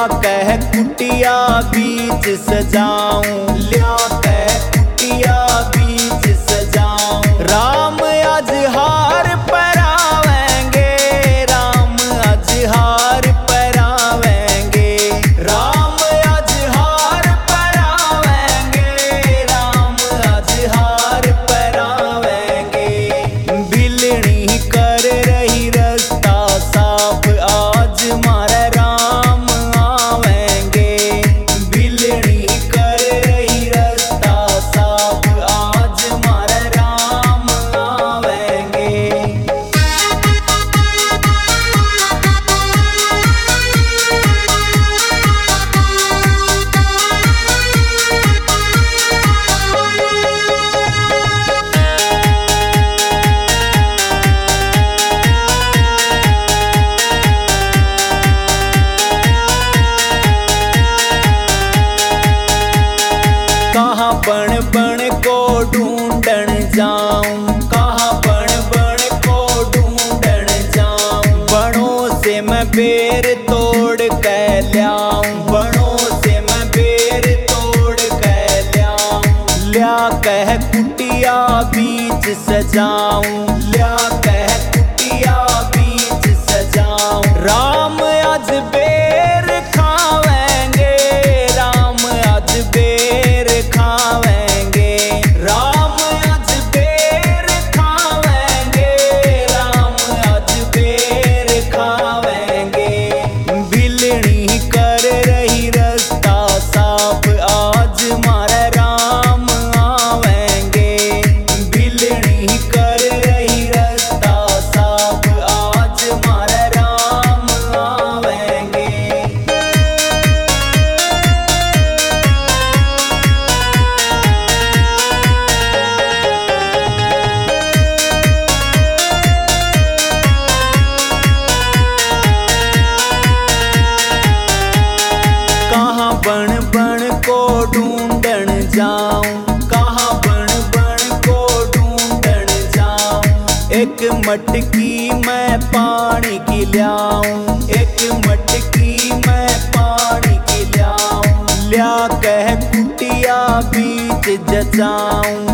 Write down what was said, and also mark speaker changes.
Speaker 1: कह कुटिया बीच सजाऊं, ल्या कह कुटिया बीच सजाऊं। राम आज हार परावेंगे, राम आज हार परावेंगे, राम आज हार परावेंगे, राम आज हार परावेंगे। बिलनी कर रही रास्ता साफ, आज मारा राम आवेंगे। बिलनी कर रही रास्ता साफ, आज मारा राम आवेंगे। कहाँ बन बन को ढूंढन जाऊं, कहाँ बन बन को ढूंढन जाऊं। बनों से मैं बेर तोड़ के ल्याऊं, बनों से मैं बेर तोड़ के ल्याऊं। ल्या कह कुटिया बीच सजाऊं, ल्या कह कुटिया बीच सजाऊं। राम आज बेर खावेंगे, राम आज बेर खावेंगे, राम आज बेर खावेंगे, राम आज बेर खावेंगे। बिलनी कर रही रास्ता साफ, आज मारा राम आवेंगे। बिलनी कर रही रास्ता साफ, आज मारा राम आवेंगे। कहाँ बन बन को ढूंढन जाऊं, कहाँ बन बन को ढूंढन जाऊं। एक मटकी मैं पानी की ल्याऊं, एक मटकी मैं पानी की ल्याऊं। ल्या कह कुटिया बीच जचाऊं,